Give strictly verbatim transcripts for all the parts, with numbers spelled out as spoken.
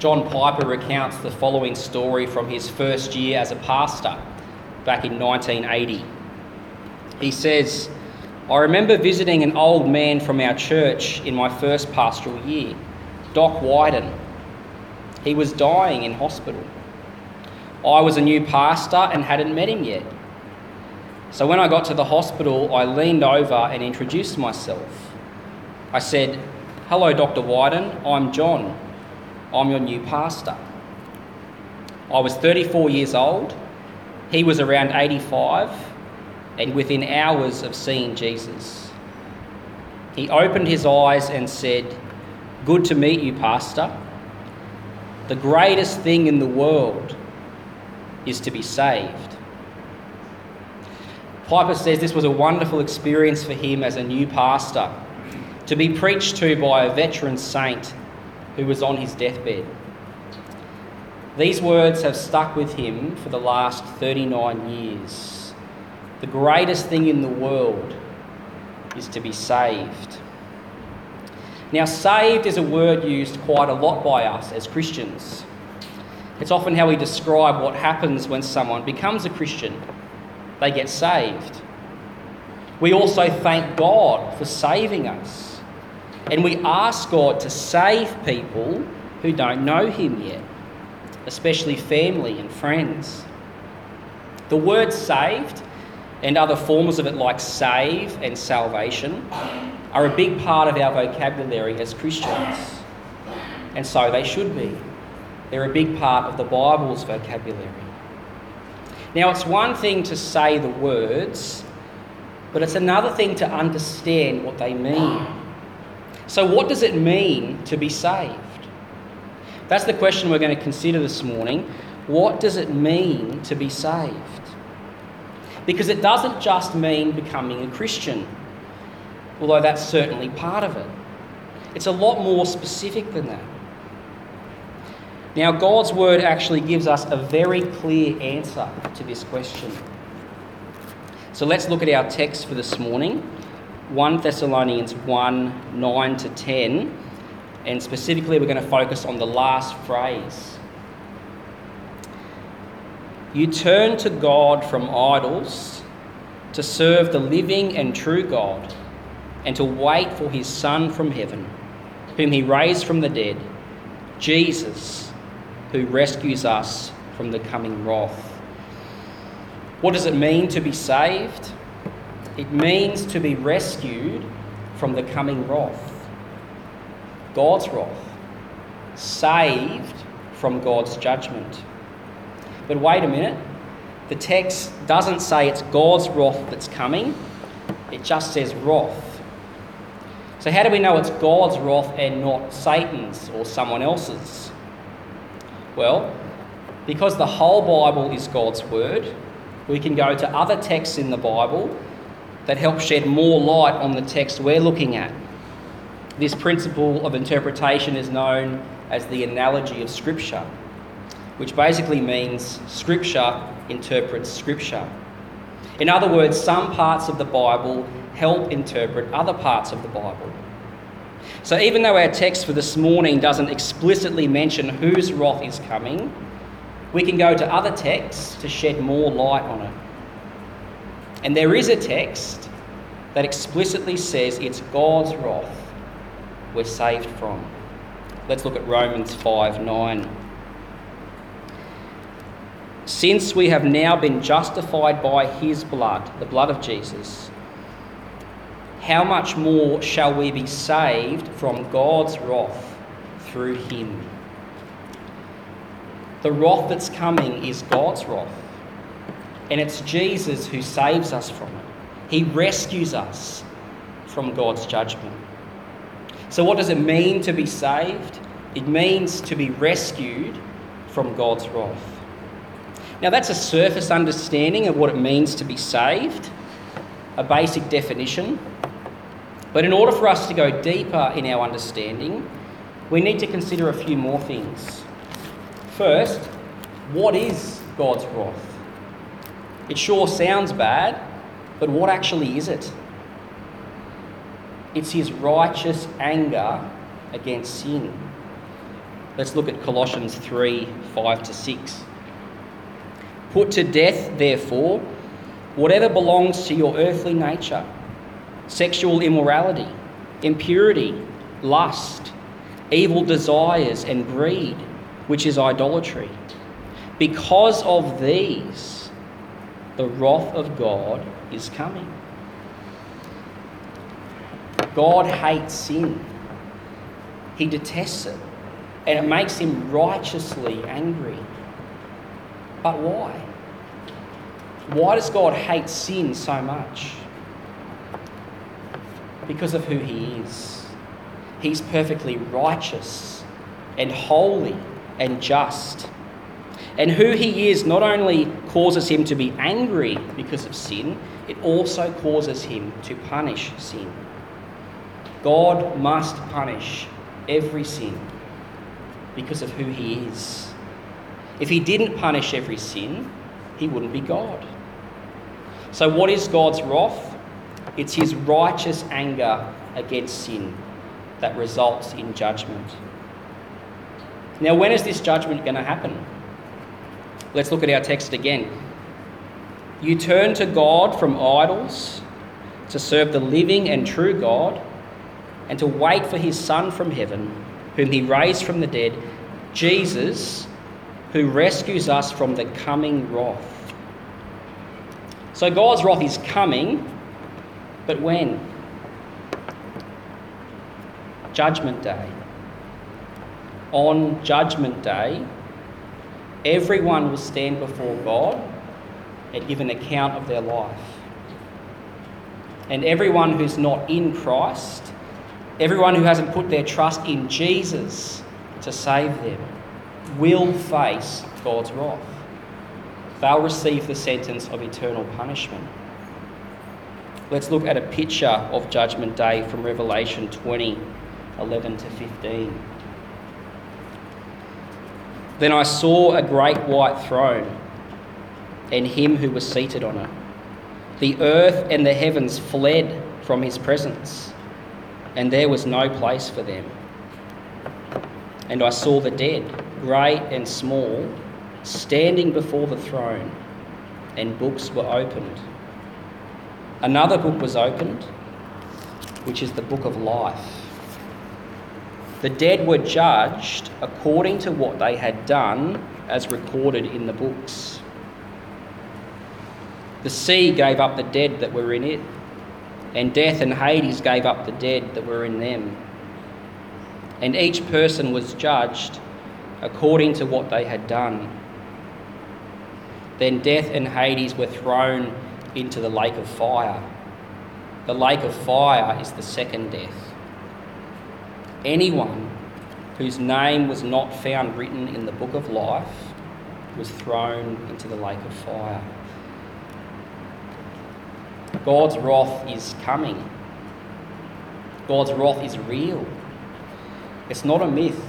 John Piper recounts the following story from his first year as a pastor back in nineteen eighty. He says, "I remember visiting an old man from our church in my first pastoral year, Doc Wyden. He was dying in hospital. I was a new pastor and hadn't met him yet. So when I got to the hospital, I leaned over and introduced myself. I said, 'Hello, Doctor Wyden, I'm John. I'm your new pastor.' I was thirty-four years old. He was around eighty-five and within hours of seeing Jesus. He opened his eyes and said, 'Good to meet you, Pastor. The greatest thing in the world is to be saved.'" Piper says this was a wonderful experience for him as a new pastor, to be preached to by a veteran saint who was on his deathbed. These words have stuck with him for the last thirty-nine years. The greatest thing in the world is to be saved. Now, saved is a word used quite a lot by us as Christians. It's often how we describe what happens when someone becomes a Christian. They get saved. We also thank God for saving us. And we ask God to save people who don't know him yet, especially family and friends. The word saved and other forms of it like save and salvation are a big part of our vocabulary as Christians. And so they should be. They're a big part of the Bible's vocabulary. Now, it's one thing to say the words, but it's another thing to understand what they mean. So what does it mean to be saved? That's the question we're going to consider this morning. What does it mean to be saved? Because it doesn't just mean becoming a Christian, although that's certainly part of it. It's a lot more specific than that. Now, God's word actually gives us a very clear answer to this question. So let's look at our text for this morning, First Thessalonians one, nine to ten, and specifically we're going to focus on the last phrase. "You turn to God from idols to serve the living and true God and to wait for his Son from heaven, whom he raised from the dead, Jesus, who rescues us from the coming wrath." What does it mean to be saved? It means to be rescued from the coming wrath. God's wrath. Saved from God's judgment. But wait a minute. The text doesn't say it's God's wrath that's coming. It just says wrath. So how do we know it's God's wrath and not Satan's or someone else's? Well, because the whole Bible is God's word, we can go to other texts in the Bible that help shed more light on the text we're looking at. This principle of interpretation is known as the analogy of Scripture, which basically means Scripture interprets Scripture. In other words, some parts of the Bible help interpret other parts of the Bible. So even though our text for this morning doesn't explicitly mention whose wrath is coming, we can go to other texts to shed more light on it. And there is a text that explicitly says it's God's wrath we're saved from. Let's look at Romans five nine. "Since we have now been justified by his blood," the blood of Jesus, "how much more shall we be saved from God's wrath through him?" The wrath that's coming is God's wrath. And it's Jesus who saves us from it. He rescues us from God's judgment. So what does it mean to be saved? It means to be rescued from God's wrath. Now that's a surface understanding of what it means to be saved, a basic definition. But in order for us to go deeper in our understanding, we need to consider a few more things. First, what is God's wrath? It sure sounds bad, but what actually is it? It's his righteous anger against sin. Let's look at Colossians three, five to six. Put to death, therefore, whatever belongs to your earthly nature: sexual immorality, impurity, lust, evil desires, and greed, which is idolatry. Because of these, the wrath of God is coming. God hates sin. He detests it, and it makes him righteously angry. But why? Why does God hate sin so much? Because of who he is. He's perfectly righteous and holy and just. And who he is not only causes him to be angry because of sin, it also causes him to punish sin. God must punish every sin because of who he is. If he didn't punish every sin, he wouldn't be God. So what is God's wrath? It's his righteous anger against sin that results in judgment. Now, when is this judgment going to happen? Let's look at our text again. You turn to God from idols to serve the living and true God, and to wait for his Son from heaven, whom he raised from the dead, Jesus, who rescues us from the coming wrath. So God's wrath is coming, but when? Judgment Day. On Judgment Day, everyone will stand before God and give an account of their life. And everyone who's not in Christ, everyone who hasn't put their trust in Jesus to save them, will face God's wrath. They'll receive the sentence of eternal punishment. Let's look at a picture of Judgment Day from Revelation twenty, eleven to fifteen. Then I saw a great white throne, and him who was seated on it. The earth and the heavens fled from his presence, and there was no place for them. And I saw the dead, great and small, standing before the throne, and books were opened. Another book was opened, which is the book of life. The dead were judged according to what they had done, as recorded in the books. The sea gave up the dead that were in it, and death and Hades gave up the dead that were in them. And each person was judged according to what they had done. Then death and Hades were thrown into the lake of fire. The lake of fire is the second death. Anyone whose name was not found written in the book of life was thrown into the lake of fire. God's wrath is coming. God's wrath is real. It's not a myth.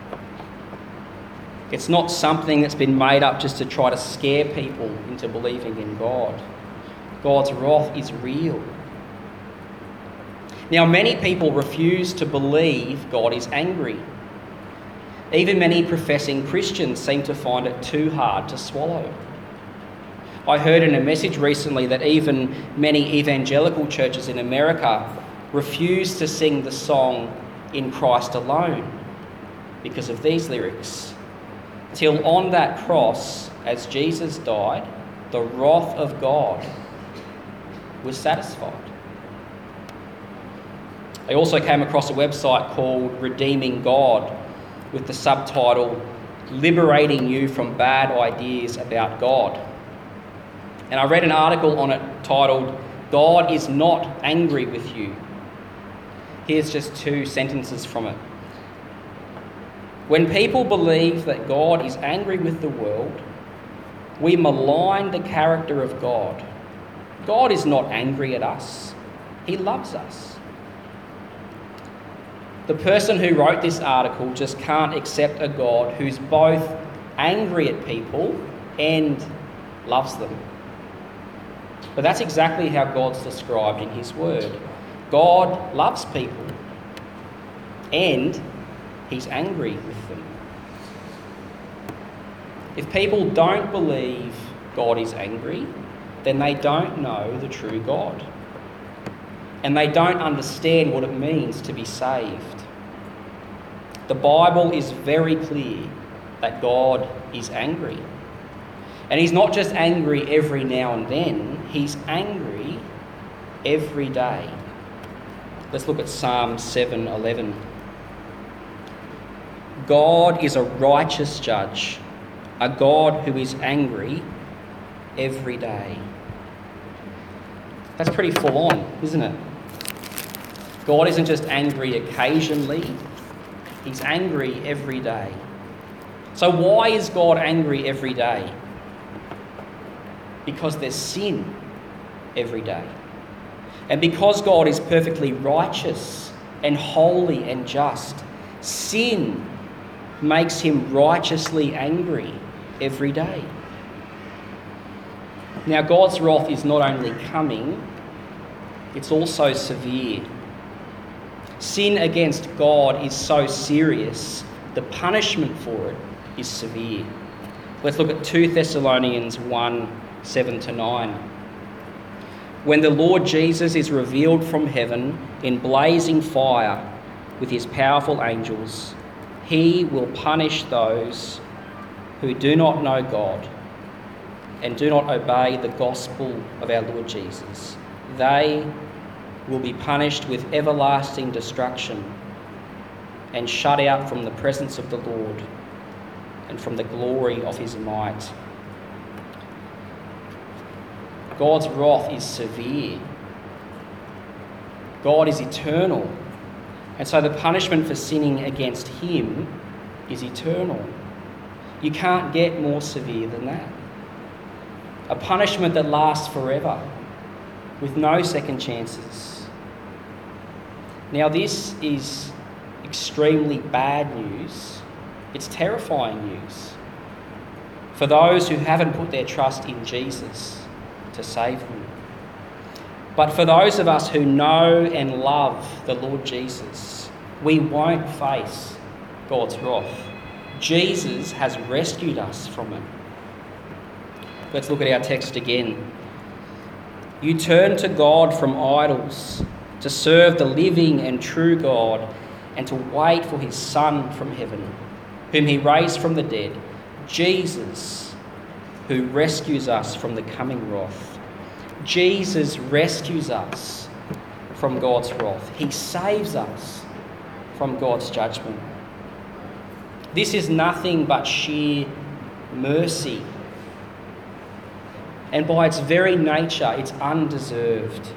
It's not something that's been made up just to try to scare people into believing in God. God's wrath is real. Now, many people refuse to believe God is angry. Even many professing Christians seem to find it too hard to swallow. I heard in a message recently that even many evangelical churches in America refuse to sing the song "In Christ Alone" because of these lyrics. Till on that cross, as Jesus died, the wrath of God was satisfied. I also came across a website called Redeeming God with the subtitle "Liberating You from Bad Ideas About God." And I read an article on it titled "God is not angry with you." Here's just two sentences from it. When people believe that God is angry with the world, we malign the character of God. God is not angry at us. He loves us. The person who wrote this article just can't accept a God who's both angry at people and loves them. But that's exactly how God's described in his word. God loves people and he's angry with them. If people don't believe God is angry, then they don't know the true God. And they don't understand what it means to be saved. The Bible is very clear that God is angry. And he's not just angry every now and then, he's angry every day. Let's look at Psalm seven eleven. God is a righteous judge, a God who is angry every day. That's pretty full on, isn't it? God isn't just angry occasionally, he's angry every day. So why is God angry every day? Because there's sin every day. And because God is perfectly righteous and holy and just, sin makes him righteously angry every day. Now, God's wrath is not only coming, it's also severe. Sin against God is so serious, the punishment for it is severe. Let's look at two Thessalonians one, seven to nine. When the Lord Jesus is revealed from heaven in blazing fire with his powerful angels, he will punish those who do not know God and do not obey the gospel of our Lord Jesus. They will be punished with everlasting destruction and shut out from the presence of the Lord and from the glory of his might. God's wrath is severe. God is eternal. And so the punishment for sinning against him is eternal. You can't get more severe than that. A punishment that lasts forever, with no second chances. Now, this is extremely bad news. It's terrifying news for those who haven't put their trust in Jesus to save them. But for those of us who know and love the Lord Jesus, we won't face God's wrath. Jesus has rescued us from it. Let's look at our text again. You turn to God from idols, to serve the living and true God, and to wait for his Son from heaven, whom he raised from the dead, Jesus, who rescues us from the coming wrath. Jesus rescues us from God's wrath. He saves us from God's judgment. This is nothing but sheer mercy. And by its very nature, it's undeserved.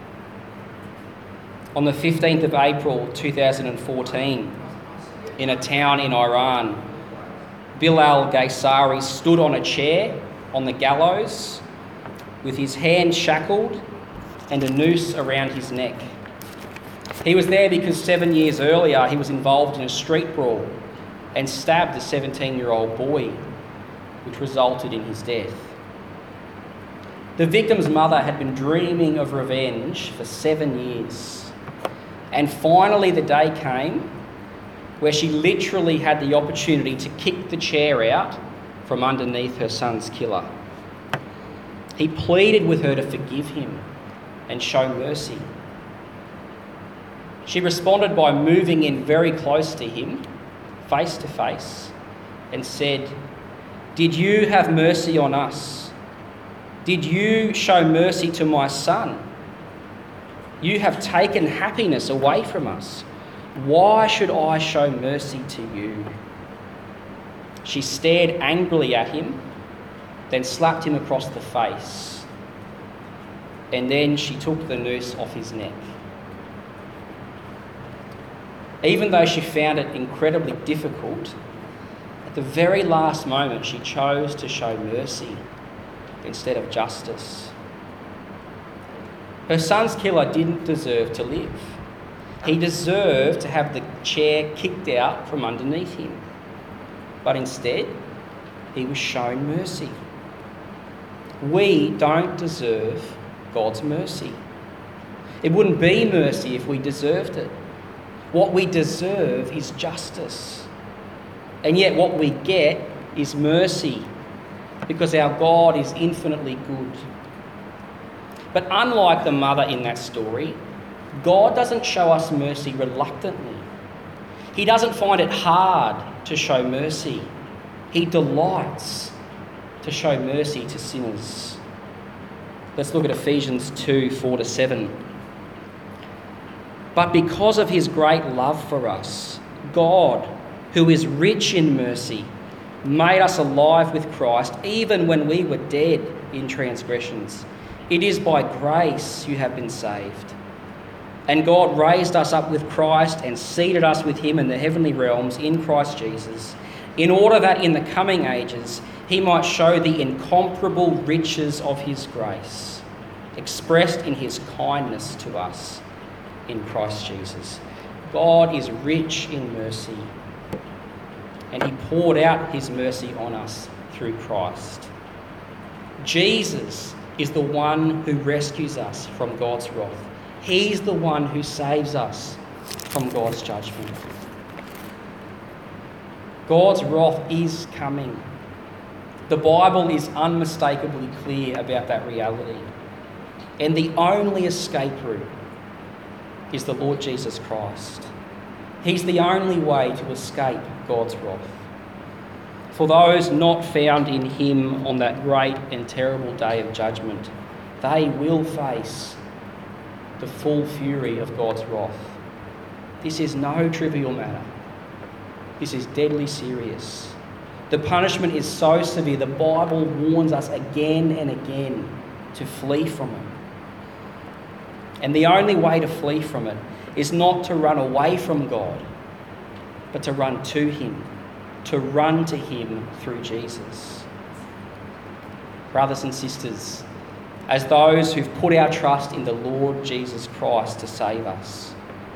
On the fifteenth of April two thousand fourteen, in a town in Iran, Bilal Gaisari stood on a chair on the gallows with his hands shackled and a noose around his neck. He was there because seven years earlier he was involved in a street brawl and stabbed a seventeen-year-old boy, which resulted in his death. The victim's mother had been dreaming of revenge for seven years. And finally the day came where she literally had the opportunity to kick the chair out from underneath her son's killer. He pleaded with her to forgive him and show mercy. She responded by moving in very close to him, face to face, and said, "Did you have mercy on us? Did you show mercy to my son? You have taken happiness away from us. Why should I show mercy to you?" She stared angrily at him, then slapped him across the face, and then she took the noose off his neck. Even though she found it incredibly difficult, at the very last moment she chose to show mercy instead of justice. Her son's killer didn't deserve to live. He deserved to have the chair kicked out from underneath him. But instead, he was shown mercy. We don't deserve God's mercy. It wouldn't be mercy if we deserved it. What we deserve is justice. And yet what we get is mercy because our God is infinitely good. But unlike the mother in that story, God doesn't show us mercy reluctantly. He doesn't find it hard to show mercy. He delights to show mercy to sinners. Let's look at Ephesians two, four to seven. But because of his great love for us, God, who is rich in mercy, made us alive with Christ even when we were dead in transgressions. It is by grace you have been saved. And God raised us up with Christ and seated us with him in the heavenly realms in Christ Jesus, in order that in the coming ages he might show the incomparable riches of his grace, expressed in his kindness to us in Christ Jesus. God is rich in mercy, and he poured out his mercy on us through Christ. Jesus is the one who rescues us from God's wrath. He's the one who saves us from God's judgment. God's wrath is coming. The Bible is unmistakably clear about that reality. And the only escape route is the Lord Jesus Christ. He's the only way to escape God's wrath. For those not found in him on that great and terrible day of judgment, they will face the full fury of God's wrath. This is no trivial matter. This is deadly serious. The punishment is so severe, the Bible warns us again and again to flee from it. And the only way to flee from it is not to run away from God, but to run to him, to run to him through Jesus. Brothers and sisters, as those who've put our trust in the Lord Jesus Christ to save us,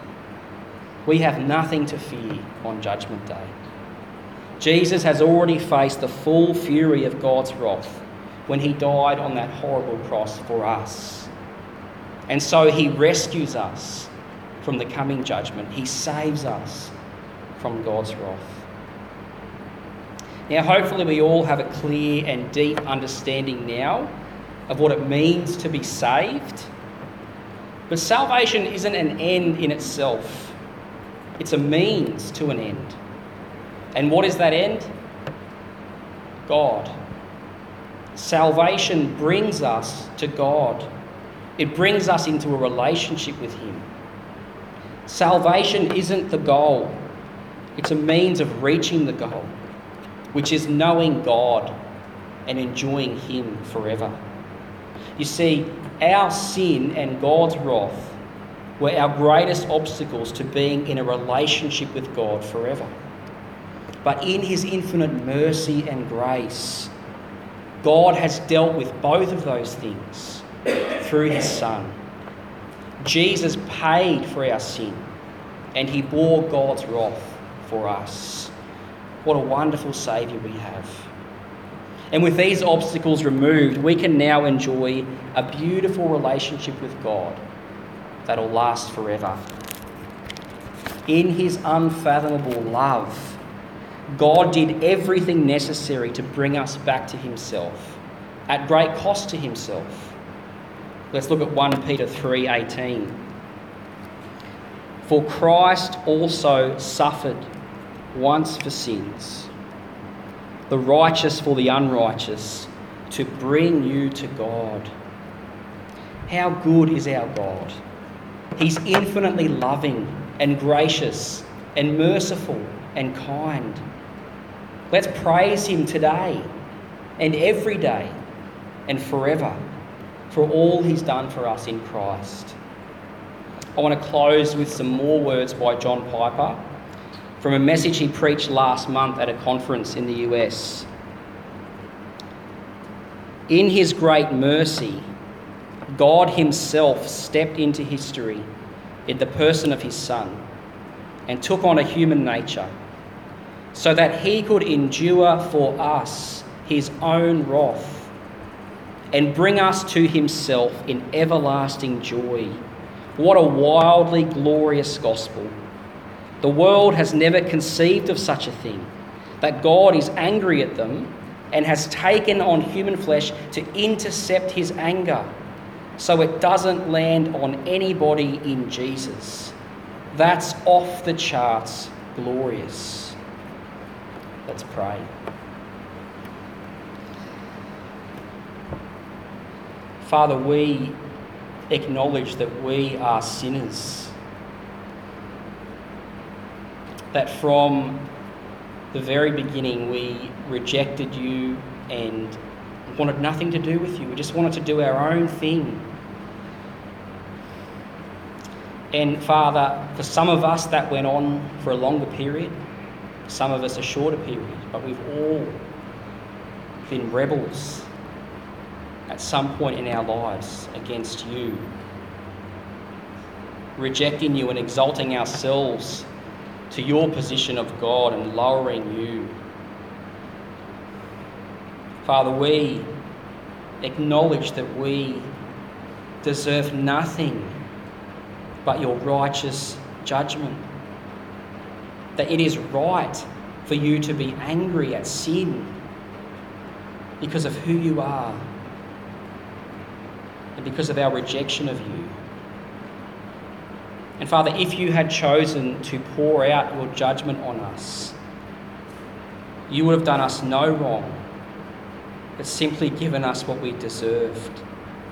we have nothing to fear on Judgment Day. Jesus has already faced the full fury of God's wrath when he died on that horrible cross for us. And so he rescues us from the coming judgment. He saves us from God's wrath. Now, hopefully we all have a clear and deep understanding now of what it means to be saved. But salvation isn't an end in itself. It's a means to an end. And what is that end? God. Salvation brings us to God. It brings us into a relationship with him. Salvation isn't the goal. It's a means of reaching the goal, which is knowing God and enjoying him forever. You see, our sin and God's wrath were our greatest obstacles to being in a relationship with God forever. But in his infinite mercy and grace, God has dealt with both of those things through his Son. Jesus paid for our sin, and he bore God's wrath for us. What a wonderful Saviour we have. And with these obstacles removed, we can now enjoy a beautiful relationship with God that'll last forever. In his unfathomable love, God did everything necessary to bring us back to himself, at great cost to himself. Let's look at First Peter three eighteen. For Christ also suffered once for sins, the righteous for the unrighteous, to bring you to God. How good is our God? He's infinitely loving and gracious and merciful and kind. Let's praise him today and every day and forever for all he's done for us in Christ. I want to close with some more words by John Piper from a message he preached last month at a conference in the U S. In his great mercy, God himself stepped into history in the person of his Son and took on a human nature so that he could endure for us his own wrath and bring us to himself in everlasting joy. What a wildly glorious gospel. The world has never conceived of such a thing, that God is angry at them and has taken on human flesh to intercept his anger so it doesn't land on anybody in Jesus. That's off the charts glorious. Let's pray. Father, we acknowledge that we are sinners, that from the very beginning we rejected you and wanted nothing to do with you. We just wanted to do our own thing. And Father, for some of us that went on for a longer period, some of us a shorter period, but we've all been rebels at some point in our lives against you, rejecting you and exalting ourselves to your position of God and lowering you. Father, we acknowledge that we deserve nothing but your righteous judgment, that it is right for you to be angry at sin because of who you are and because of our rejection of you. And Father, if you had chosen to pour out your judgment on us, you would have done us no wrong, but simply given us what we deserved.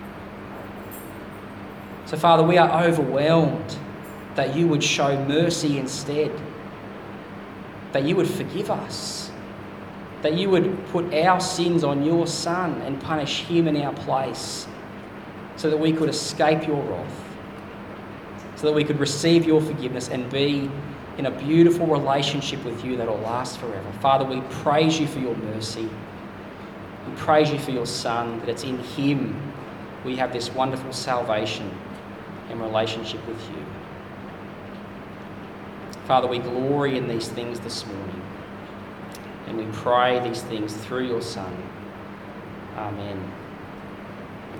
So Father, we are overwhelmed that you would show mercy instead, that you would forgive us, that you would put our sins on your Son and punish him in our place so that we could escape your wrath, so that we could receive your forgiveness and be in a beautiful relationship with you that will last forever. Father, we praise you for your mercy. We praise you for your Son, that it's in him we have this wonderful salvation and relationship with you. Father, we glory in these things this morning, and we pray these things through your Son. Amen.